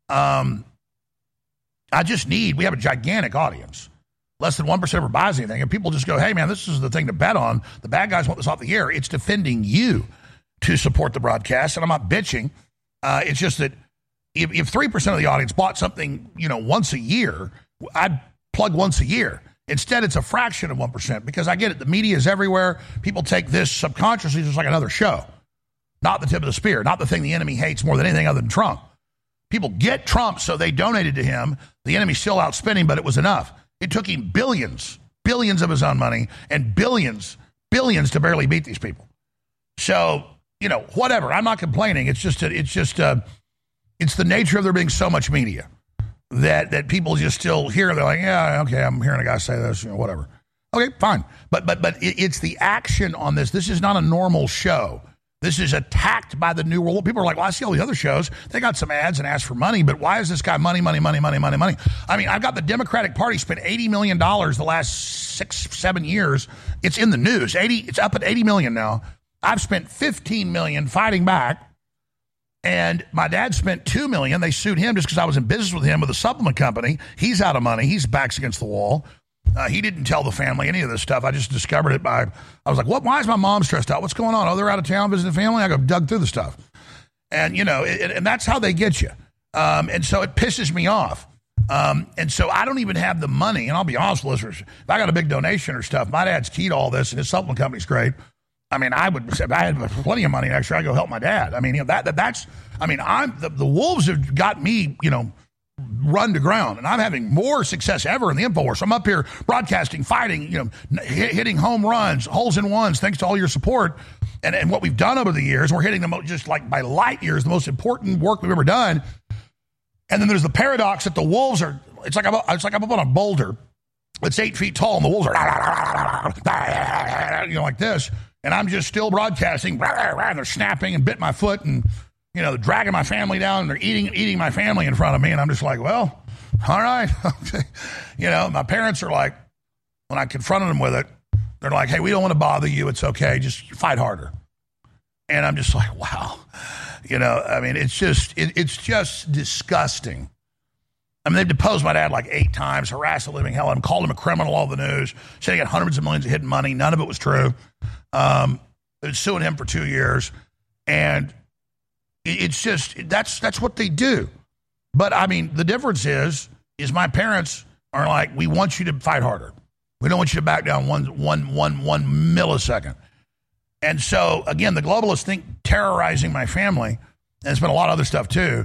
We have a gigantic audience. Less than 1% ever buys anything. And people just go, hey, man, this is the thing to bet on. The bad guys want this off the air. It's defending you to support the broadcast. And I'm not bitching. It's just that if 3% of the audience bought something, once a year, I'd plug once a year. Instead, it's a fraction of 1%, because I get it. The media is everywhere. People take this subconsciously just like another show. Not the tip of the spear. Not the thing the enemy hates more than anything other than Trump. People get Trump, so they donated to him. The enemy's still out spending, but it was enough. It took him billions of his own money and billions to barely beat these people. So, whatever. I'm not complaining. It's the nature of there being so much media that people just still hear. They're like, yeah, okay, I'm hearing a guy say this, whatever. Okay, fine. But it's the action on this. This is not a normal show. This is attacked by the New World. People are like, well, I see all these other shows. They got some ads and ask for money, but why is this guy money? I mean, I've got the Democratic Party spent $80 million the last 6-7 years. It's in the news. It's up at $80 million now. I've spent $15 million fighting back. And my dad spent $2 million. They sued him just because I was in business with him with a supplement company. He's out of money. He's backs against the wall. He didn't tell the family any of this stuff. I just discovered it I was like, what? Why is my mom stressed out? What's going on? Oh, they're out of town visiting family? I go dug through the stuff. And, and that's how they get you. And so it pisses me off. And so I don't even have the money. And I'll be honest, listeners, if I got a big donation or stuff, my dad's key to all this, and his supplement company's great. I mean, if I had plenty of money extra, I'd go help my dad. I mean, the Wolves have got me, run to ground, and I'm having more success ever in the InfoWars. So I'm up here broadcasting, fighting, hitting home runs, holes in ones, thanks to all your support and what we've done over the years. We're hitting them just like by light years, the most important work we've ever done. And then there's the paradox that the Wolves are. It's like I'm up on a boulder. It's 8 feet tall, and the Wolves are like this. And I'm just still broadcasting, and they're snapping and bit my foot and, dragging my family down, and they're eating my family in front of me. And I'm just like, well, all right. My parents are like, when I confronted them with it, they're like, hey, we don't want to bother you. It's okay. Just fight harder. And I'm just like, wow. It's just disgusting. I mean, they've deposed my dad like 8 times, harassed the living hell out of him, called him a criminal all the news, said he got hundreds of millions of hidden money. None of it was true. They've been suing him for 2 years. And it's just, that's what they do. But, I mean, the difference is my parents are like, we want you to fight harder. We don't want you to back down one millisecond. And so, again, the globalists think terrorizing my family, and there's been a lot of other stuff too,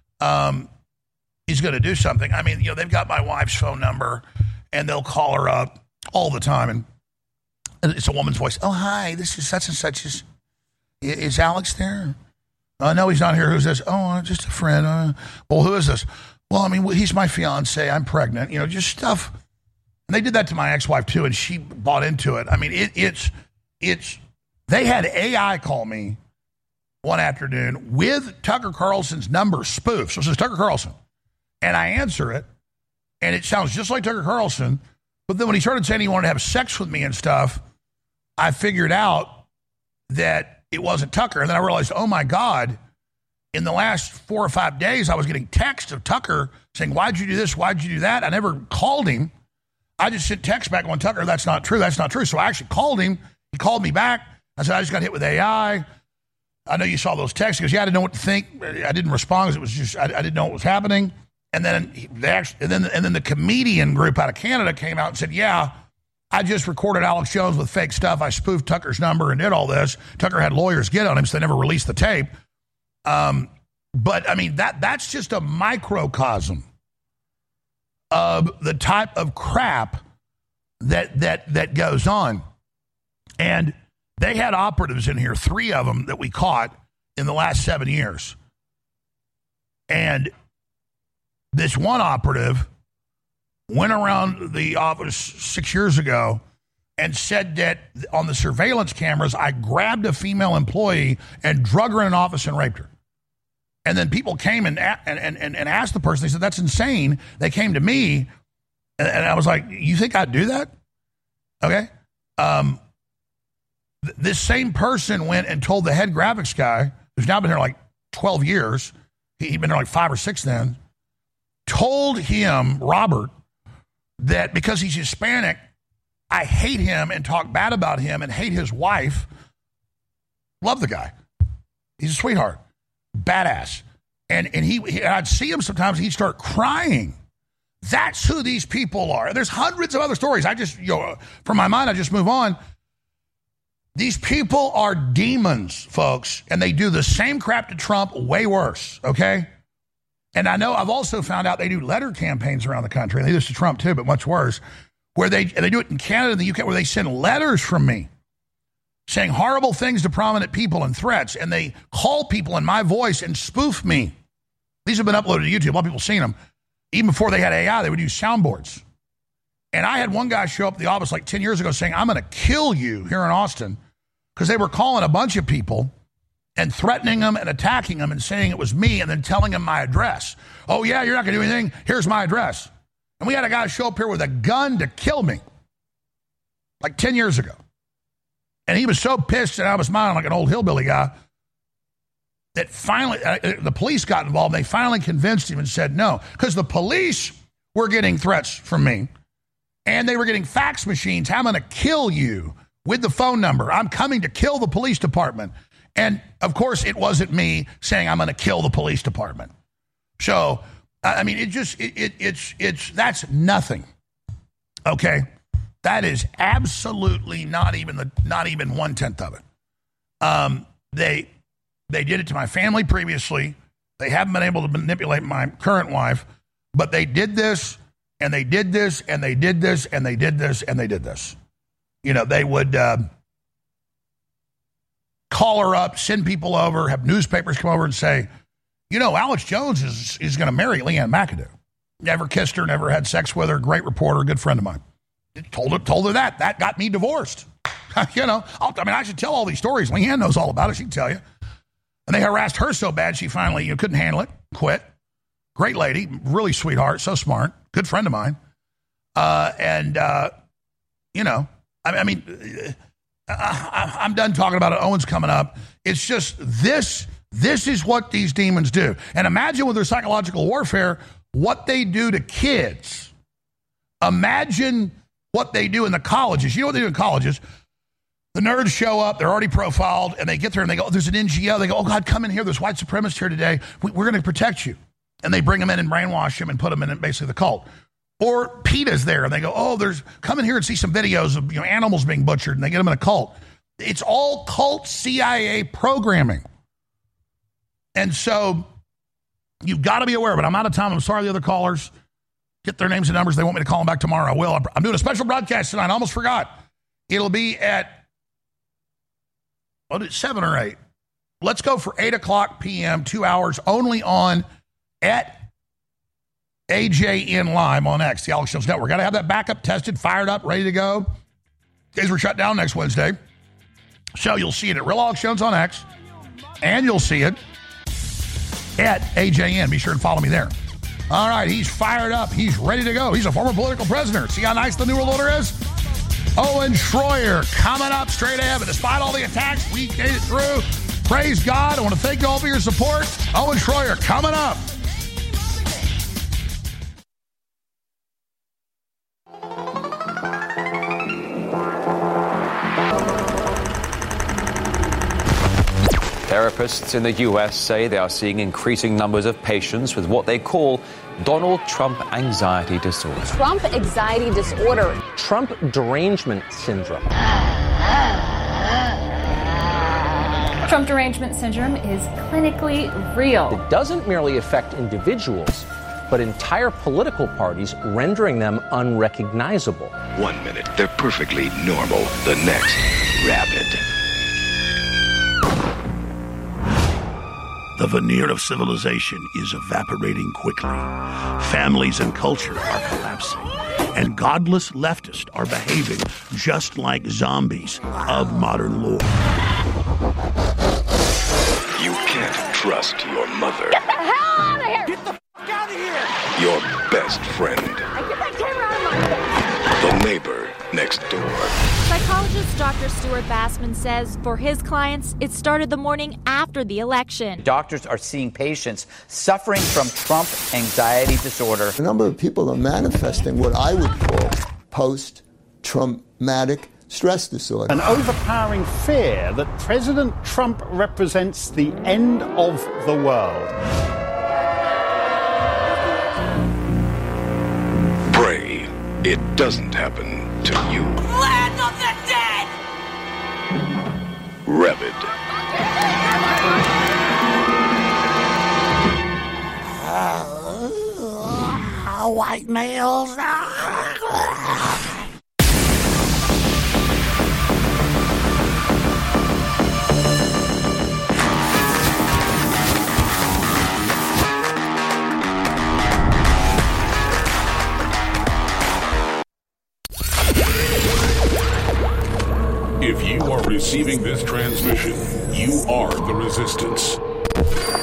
is going to do something. I mean, they've got my wife's phone number, and they'll call her up all the time, and it's a woman's voice. Oh, hi, this is such and such. Is Alex there? No, he's not here. Who's this? Oh, just a friend. Well, who is this? Well, I mean, he's my fiance. I'm pregnant. Just stuff. And they did that to my ex-wife too, and she bought into it. I mean, it's. They had AI call me one afternoon with Tucker Carlson's number spoofed. So it says Tucker Carlson. And I answer it, and it sounds just like Tucker Carlson. But then when he started saying he wanted to have sex with me and stuff, I figured out that it wasn't Tucker. And then I realized, oh, my God, in the last 4 or 5 days, I was getting texts of Tucker saying, why'd you do this? Why'd you do that? I never called him. I just sent text back on Tucker, that's not true. That's not true. So I actually called him. He called me back. I said, I just got hit with AI. I know you saw those texts. He goes, yeah, I didn't know what to think. I didn't respond because it was just, I didn't know what was happening. And then then the comedian group out of Canada came out and said, yeah, I just recorded Alex Jones with fake stuff. I spoofed Tucker's number and did all this. Tucker had lawyers get on him, so they never released the tape. But I mean, that's just a microcosm of the type of crap that goes on. And they had operatives in here, 3 of them that we caught in the last 7 years. And this one operative went around the office 6 years ago and said that on the surveillance cameras, I grabbed a female employee and drug her in an office and raped her. And then people came and asked the person, they said, that's insane. They came to me, and I was like, you think I'd do that? Okay. This same person went and told the head graphics guy, who's now been here like 12 years, he'd been there like 5 or 6 then, told him, Robert, that because he's Hispanic, I hate him and talk bad about him and hate his wife. Love the guy. He's a sweetheart. Badass. And I'd see him sometimes, he'd start crying. That's who these people are. There's hundreds of other stories. I just, from my mind, I just move on. These people are demons, folks, and they do the same crap to Trump, way worse, okay? And I know I've also found out they do letter campaigns around the country, and they do this to Trump too, but much worse, where they do it in Canada and the UK, where they send letters from me saying horrible things to prominent people and threats, and they call people in my voice and spoof me. These have been uploaded to YouTube. A lot of people have seen them. Even before they had AI, they would use soundboards. And I had one guy show up at the office like 10 years ago saying, I'm going to kill you here in Austin, because they were calling a bunch of people and threatening them and attacking them and saying it was me and then telling them my address. Oh, yeah, you're not going to do anything. Here's my address. And we had a guy show up here with a gun to kill me like 10 years ago. And he was so pissed that I was smiling like an old hillbilly guy that finally the police got involved. They finally convinced him and said no, because the police were getting threats from me and they were getting fax machines. I'm going to kill you with the phone number. I'm coming to kill the police department. And of course, it wasn't me saying I'm going to kill the police department. So, I mean, it's that's nothing. Okay. That is absolutely not even 1/10 of it. They did it to my family previously. They haven't been able to manipulate my current wife, but they did this, and they did this, and they did this, and they did this, and they did this. You know, they would call her up, send people over, have newspapers come over and say, you know, Alex Jones is going to marry Leanne McAdoo. Never kissed her, never had sex with her, great reporter, good friend of mine. Told her that. That got me divorced. You know, I should tell all these stories. Leanne knows all about it. She can tell you. And they harassed her so bad she finally couldn't handle it, quit. Great lady, really sweetheart, so smart, good friend of mine. You know, I'm done talking about it. Owen's coming up. It's just this is what these demons do. And imagine with their psychological warfare, what they do to kids. Imagine what they do in the colleges. You know what they do in colleges? The nerds show up, they're already profiled, and they get there and they go, oh, there's an NGO. They go, oh, God, come in here. There's white supremacists here today. We're going to protect you. And they bring them in and brainwash them and put them in basically the cult. Or PETA's there, and they go, oh, come in here and see some videos of animals being butchered, and they get them in a cult. It's all cult CIA programming. And so you've got to be aware of it. I'm out of time. I'm sorry the other callers. Get their names and numbers. They want me to call them back tomorrow. I will. I'm doing a special broadcast tonight. I almost forgot. It'll be at 7 or 8. Let's go for 8 o'clock p.m., 2 hours, only on at AJN Live on X, the Alex Jones Network. Got to have that backup tested, fired up, ready to go. Days were shut down next Wednesday. So you'll see it at Real Alex Jones on X, and you'll see it at AJN. Be sure and follow me there. All right, he's fired up. He's ready to go. He's a former political prisoner. See how nice the New World Order is? Owen Schroyer coming up straight ahead. But despite all the attacks, we made it through. Praise God. I want to thank you all for your support. Owen Schroyer coming up. Therapists in the U.S. say they are seeing increasing numbers of patients with what they call Donald Trump anxiety disorder. Trump anxiety disorder. Trump derangement syndrome. Trump derangement syndrome is clinically real. It doesn't merely affect individuals, but entire political parties, rendering them unrecognizable. 1 minute, they're perfectly normal. The next, rabid. The veneer of civilization is evaporating quickly. Families and culture are collapsing. And godless leftists are behaving just like zombies of modern lore. You can't trust your mother. Get the hell out of here! Get the fuck out of here! Your best friend. Get that camera out of my face! The neighbor next door. Psychologist Dr. Stuart Bassman says for his clients, it started the morning after the election. Doctors are seeing patients suffering from Trump anxiety disorder. A number of people are manifesting what I would call post-traumatic stress disorder. An overpowering fear that President Trump represents the end of the world. Pray it doesn't happen to you. Land of the dead! Rabid. White males. If you are receiving this transmission, you You are the resistance.